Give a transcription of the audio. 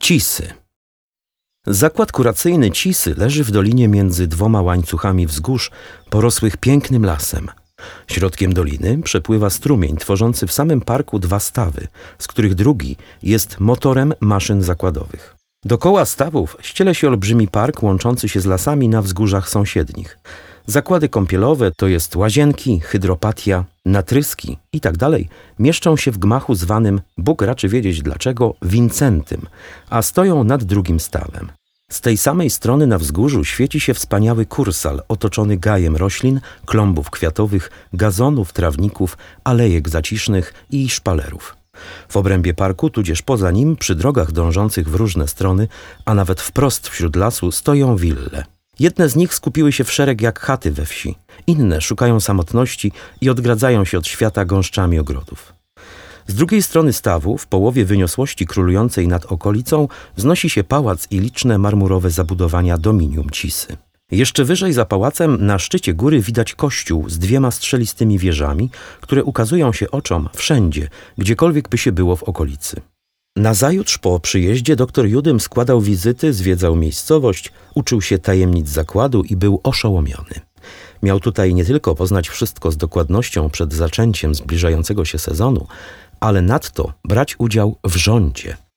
Cisy. Zakład kuracyjny Cisy leży w dolinie między dwoma łańcuchami wzgórz porosłych pięknym lasem. Środkiem doliny przepływa strumień tworzący w samym parku dwa stawy, z których drugi jest motorem maszyn zakładowych. Dookoła stawów ściele się olbrzymi park łączący się z lasami na wzgórzach sąsiednich. Zakłady kąpielowe, to jest łazienki, hydropatia, natryski itd. mieszczą się w gmachu zwanym, Bóg raczy wiedzieć dlaczego, Wincentym, a stoją nad drugim stawem. Z tej samej strony na wzgórzu świeci się wspaniały kursal otoczony gajem roślin, klombów kwiatowych, gazonów, trawników, alejek zacisznych i szpalerów. W obrębie parku, tudzież poza nim, przy drogach dążących w różne strony, a nawet wprost wśród lasu, stoją wille. Jedne z nich skupiły się w szereg jak chaty we wsi, inne szukają samotności i odgradzają się od świata gąszczami ogrodów. Z drugiej strony stawu, w połowie wyniosłości królującej nad okolicą, wznosi się pałac i liczne marmurowe zabudowania dominium Cisy. Jeszcze wyżej za pałacem, na szczycie góry, widać kościół z dwiema strzelistymi wieżami, które ukazują się oczom wszędzie, gdziekolwiek by się było w okolicy. Nazajutrz po przyjeździe dr Judym składał wizyty, zwiedzał miejscowość, uczył się tajemnic zakładu i był oszołomiony. Miał tutaj nie tylko poznać wszystko z dokładnością przed zaczęciem zbliżającego się sezonu, ale nadto brać udział w rządzie.